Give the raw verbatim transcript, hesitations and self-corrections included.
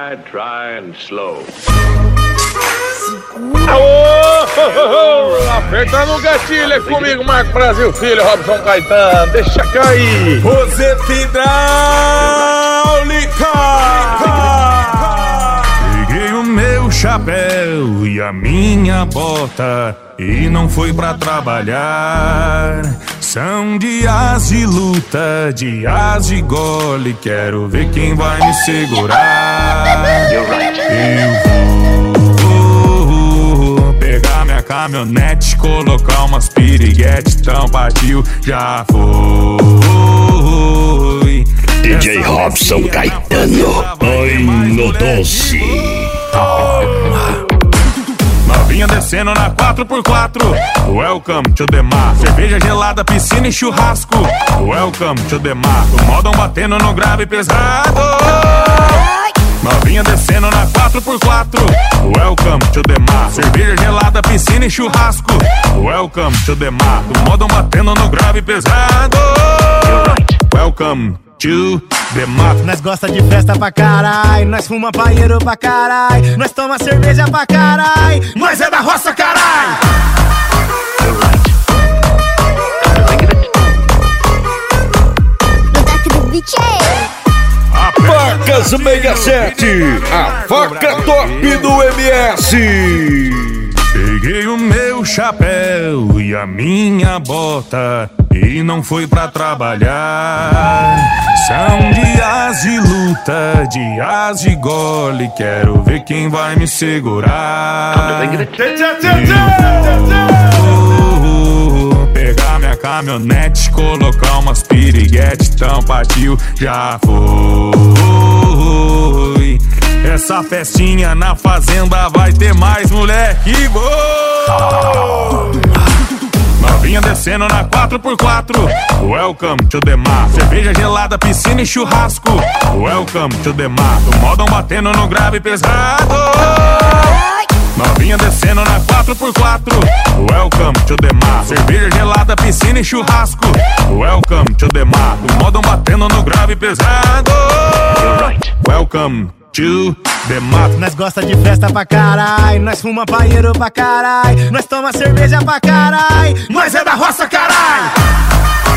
Try, try and slow. Aô! Oh, oh, apertando o gatilho é comigo, Marco Brasil Filho, Robson Caetano, deixa cair. Roseta hidráulica. Peguei o meu chapéu e a minha bota e não fui pra trabalhar. São dias de luta, dias de gole, quero ver quem vai me segurar. Eu vou pegar minha caminhonete, colocar umas piriguete, então partiu, já foi. D J Robson Caetano, oi no doce. Toma. Novinha descendo na quatro por quatro. Welcome to the mar. Cerveja gelada, piscina e churrasco. Welcome to the mar. O modão batendo no grave pesado. Novinha descendo na quatro por quatro. Welcome to the mar. Cerveja gelada, piscina e churrasco. Welcome to the mar. O modão batendo no grave pesado. Welcome to the mar. Nós gosta de festa pra carai, nós fuma paeiro pra carai, nós toma cerveja pra carai, nós é da roça carai. Facas sessenta e sete, a faca top do M S. Peguei o meu chapéu e a minha bota e não fui pra trabalhar. São dias de luta, dias de gole, quero ver quem vai me segurar. Eu vou pegar minha caminhonete, colocar umas piriguete, então partiu, já foi. Essa festinha na fazenda vai ter mais moleque bom. Novinha descendo na quatro por quatro. Welcome to the mar. Cerveja gelada, piscina e churrasco. Welcome to the mar. O modão batendo no grave pesado. Novinha descendo na quatro por quatro. Welcome to the mar. Cerveja gelada, piscina e churrasco. Welcome to the mar. O modão batendo no grave pesado. Welcome to the mar. Nós gosta de festa pra carai, nós fuma paeiro pra carai, nós toma cerveja pra carai, nós é da roça carai.